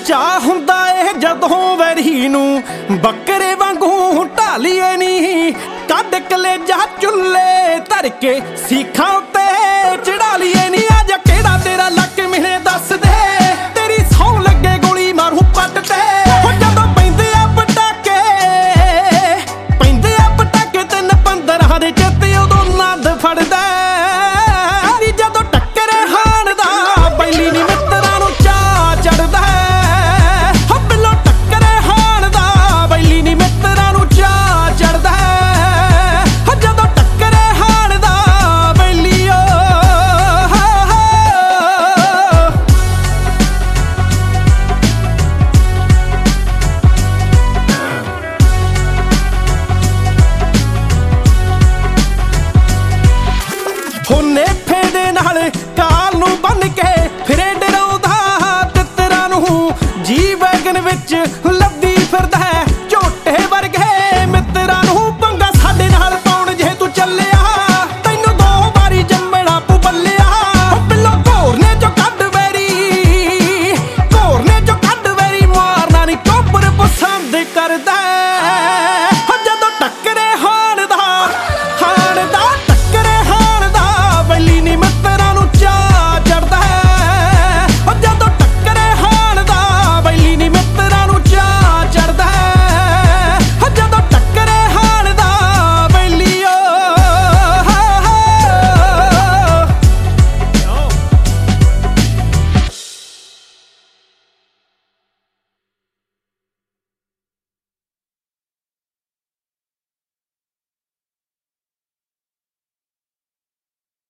ਚਾਹ ਹੁੰਦਾ ਏ ਜਦੋਂ ਵੈਰੀ ਨੂੰ ਬੱਕਰੇ ਵਾਂਗੂ ਢਾਲੀਏ ਨੀ। ਕੱਢ ਕਲੇਜਾ ਚੁੱਲੇ ਧਰ ਕੇ ਸੀਖਾਂ ਉੱਤੇ ਚੜਾ ਲੀਏ ਨੀ। ਆ ਜਾ ਕਿਹੜਾ ਤੇਰਾ ਲੱਕ ਮਿਲੇ ਦੱਸ ਦੇ, ਤੇਰੀ ਸੌਂ ਲੱਗੇ ਗੋਲੀ ਮਾਰੂ ਪੱਟ ਤੇ। ਹੋ ਜਦੋਂ ਪੈਂਦੇ ਆ ਪਟਾਕੇ 3-15 ਦੇ ਚੇਤੇ ਉਦੋਂ ਨੰਦ ਫੜਦਾ। ਜਦੋਂ ਟੱਕਰੇ ਹਾਣ ਦਾ ਬੈਲੀ ਨੀ ਮਿੱਤਰਾਂ ਨੂੰ ਚਾਅ ਚੜਦਾ। ਹੋ ਬਿੱਲੋ ਟੱਕਰੇ ਹਾਣ ਦਾ ਬੈਲੀ ਨੀ ਮਿੱਤਰਾਂ ਨੂੰ ਚਾਅ ਚੜਦਾ। ਹੋ ਜਦੋਂ ਟੱਕਰੇ ਹਾਣ ਦਾ ਬੈਲੀ ਹੋਨੇ ਫੇਦੇ ਨਾਲ ਕਾਲ ਨੂੰ ਬੰਨ ਕੇ ਫਿਰੇ ਡਰਾਉਂਦਾ ਤਿੱਤਰਾਂ ਨੂੰ। ਜੀ ਵੈਗਨ ਵਿੱਚ